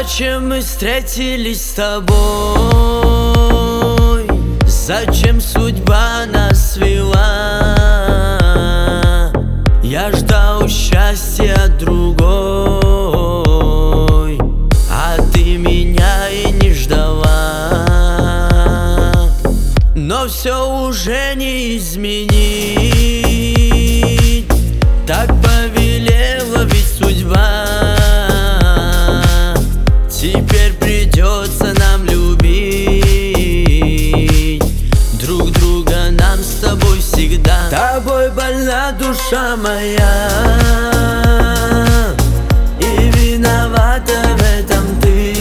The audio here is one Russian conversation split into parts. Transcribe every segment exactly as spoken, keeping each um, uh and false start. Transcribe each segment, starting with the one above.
Зачем мы встретились с тобой? Зачем судьба нас свела? Я ждал счастья другой, а ты меня и не ждала. Но все уже не изменить, так повелела ведь судьба. Теперь придется нам любить друг друга, нам с тобой всегда. Тобой больна душа моя, и виновата в этом ты.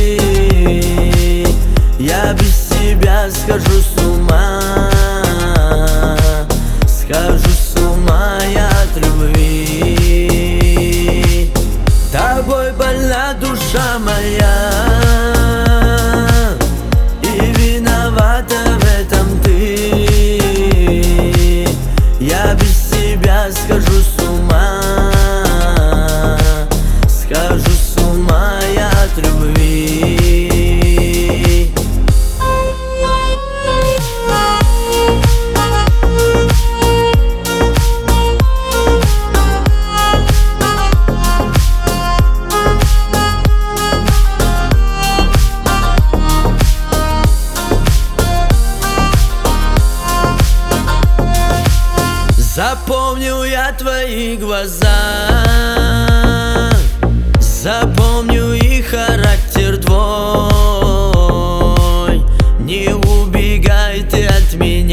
Я без тебя схожу с ума, схожу с ума я от любви. Тобой больна душа моя, и виновата в этом ты. Я без тебя схожу с ума, схожу с ума я от любви. Запомнил я твои глаза, запомню и характер твой. Не убегай ты от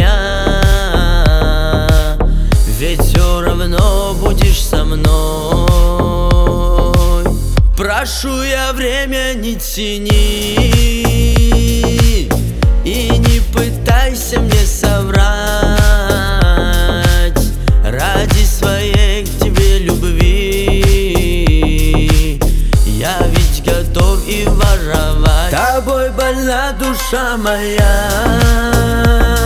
меня, ведь все равно будешь со мной. Прошу я, время не тяни, и не пытайся мне соврать. Ради своей к тебе любви я ведь готов и воровать. Тобой больна душа моя,